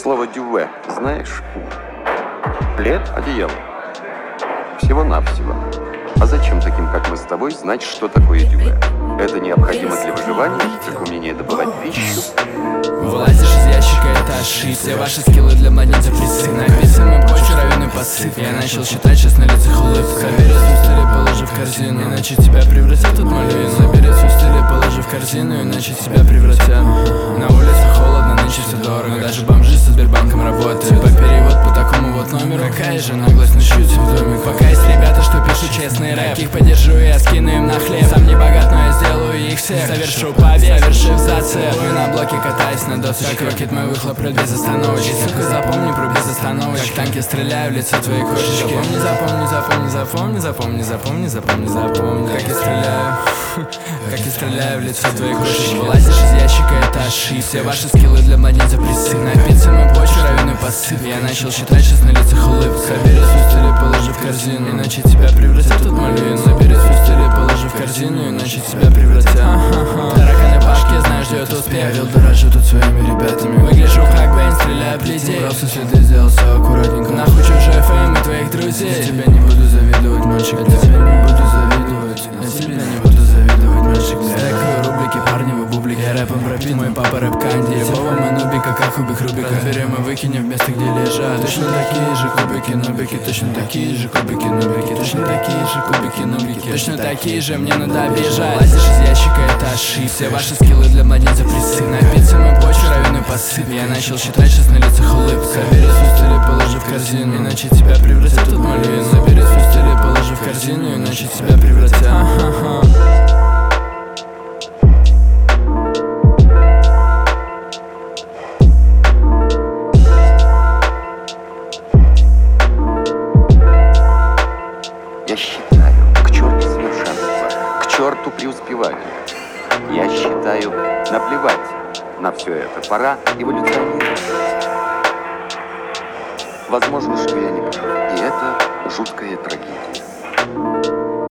Слово «дюве» знаешь? Плед, одеяло. Всего-навсего. А зачем таким, как мы с тобой, знать, что такое дюве? Это необходимо для выживания, как умение добывать пищу. Вылазишь из ящика, это ошибка. Все ваши скиллы для младенца присык. Написанный почву, равенный посып. Я начал считать, сейчас на лицах улыбка. Собери свой стиль и положи в корзину, иначе тебя превратят тут малюю. Собери свой стиль и положи в корзину, иначе тебя превратят. На улице холодно, нынче все дорого. Даже бомжи со Сбербанком работают по перевод по такому вот номеру. Какая же наглость, ночуйте в домик. Пока есть ребята, что пишут честный рэп. Их поддержу, я скину им на хлеб. Сам не богат, но я сделаю их всех. Совершу побег, совершив зацеп. Ой, на блоке катаюсь на досочке. Как рокет мой выхлоп прет без остановочки. Сука, запомни про без остановочки. Как танки стреляю в лицо твоей кошечки. Запомни, запомни, запомни, запомни, запомни, запомни, запомни, запомни. Как я стреляю, как я стреляю в лицо твоей кошечки. Вылазишь из ящика, это ошибка. Все ваши скиллы для младенца присык. Напиться мой почву, равенный посып. Я начал считать, сейчас на лицах улыбка. Собери свой стиль и положи в корзину, иначе тебя превратят тут малюю. Собери свой стиль и положи в корзину, иначе тебя превратят. Тараканы башки, знаешь, ждет успех. Я вел дорожу тут своими ребятами. Выгляжу как Бэйн, стреляю плетей. Просто все ты сделал все аккуратненько. Нахуй чужой фэм и твоих друзей. Я тебе не буду завидовать, мальчик. Я тебе не буду завидовать. Я тебе не буду завидовать, мальчик. Я рэкаю рубрики, парни вы бублики. Я рэпом пропит, мой папа рэп канди. Любого мы нубика, как кубик Рубика. Разберем и выкинем в место, где лежат. Точно такие же кубики, нубики. Точно такие же кубики, нубики. Точно такие же кубики, нубики. Точно такие же, мне надо бежать. Лазишь из ящика, это ошибка. Все ваши скиллы для младенца присык. Напиться мой почву, равенный посып. Я начал считать, сейчас на лицах улыбка. Собери свой стиль и положи в корзину, иначе тебя превратят тут малюю. Собери свой стиль и положи в корзину, иначе тебя превратят. Я считаю, к черту совершенства, к черту преуспевания. Я считаю, наплевать на все это. Пора эволюционировать. Возможно, что я не прав. И это жуткая трагедия.